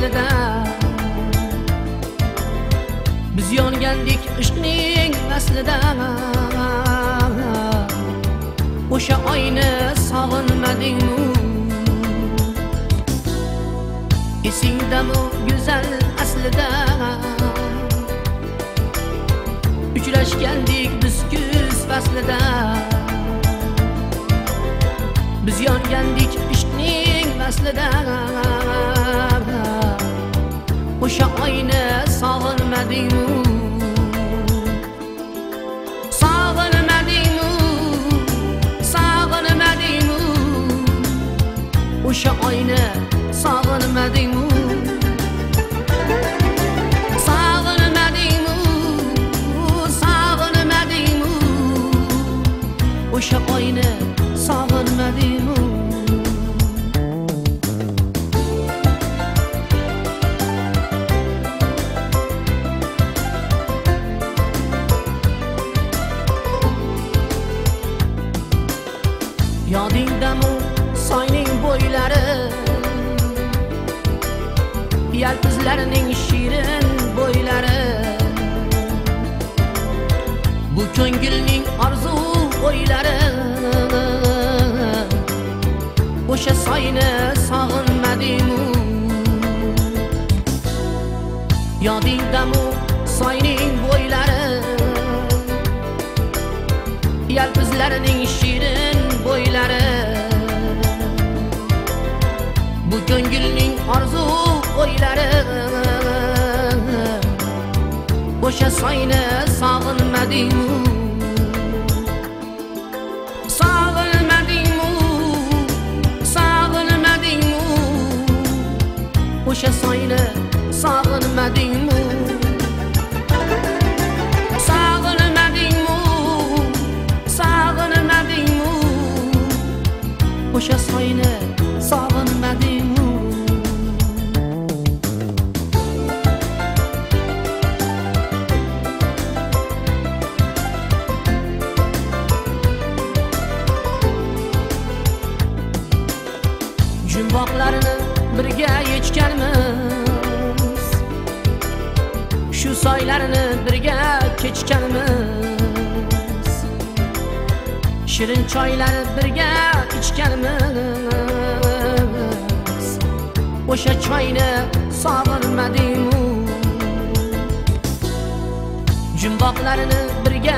aslida. Biz yongandik ishqning aslida. O'sha oyni sog'inmadingmi? Esingdami go'zal aslida? Uchrashgandik biz kuz faslida. Biz yongandik ishqning aslida. O'sha oyni sog'inmadingmi? O'sha oyni sog'inmadingmi? Sog'inmadingmi? O'sha oyni sog'inmadingmi? Yodingdami soyning bo'ylari, yalpizlarining shirin bo'ylari, bu ko'ngilning orzu o'ylari. O'sha soyni sog'inmadingmi? Yodingdami soyning bo'ylari, yalpizlarining shirin bo'ylari, bu ko'ngilning orzu o'ylari. O'sha soyni sog'inmadingmi? Sog'inmadingmi? O'sha soyni sog'inmadingmi? Sog'inmadingmi? O'sha soyni sog'inmadingmi? Jumboqlarini birga yechganmiz, shu soylarni birga kechganmiz, shirin choylar birga ichganmiz. O'sha choyni sog'inmadingmi? Jumboqlarini birga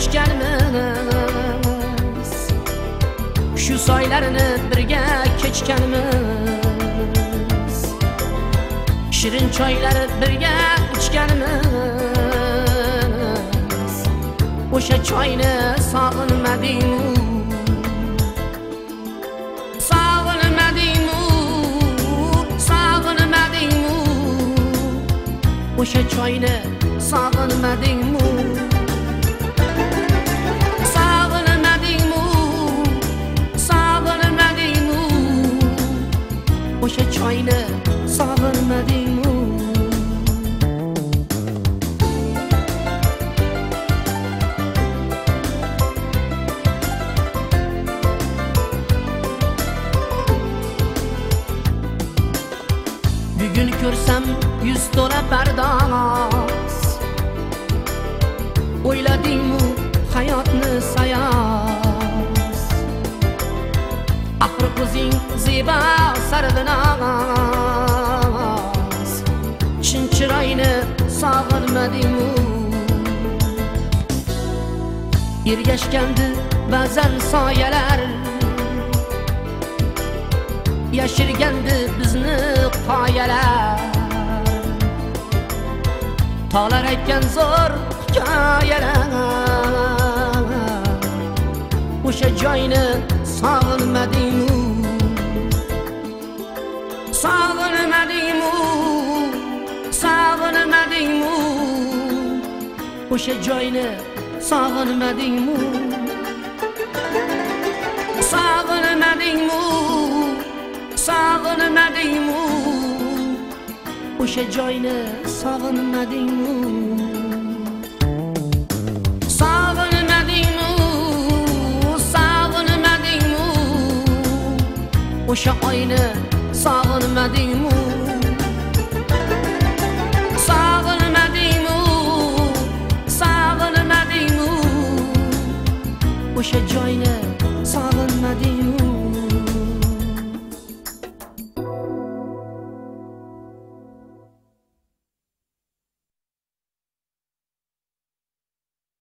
yechganmiz, shu soylarni birga kechganmiz, shirin choylar birga ichganmiz. O'sha choyni sog'inmadingmi? Sog'inmadingmi? O'sha choyni sog'inmadingmi? Sog'inmadingmi? O'sha choyni sog'inmadingmi? Bugun ko'rsam yuz to'la pardoz, o'yladingmi hayotni sayoz? Axir o'zing zebo sarvinoz, chin chiroyni sog'inmadingmi? Ergashgandi ba'zan soyalar, yashirgandi bizni qoyalar. Tog'lar aytgan zo'r hikoyalar, o'sha joyni sog'inmadingmi? Sog'inmadingmi? O'sha joyni sog'inmadingmi? Sog'inmadingmi? O'sha joyni sog'inmadingmi? Sog'inmadingmi? O'sha oyni sog'inmadingmi?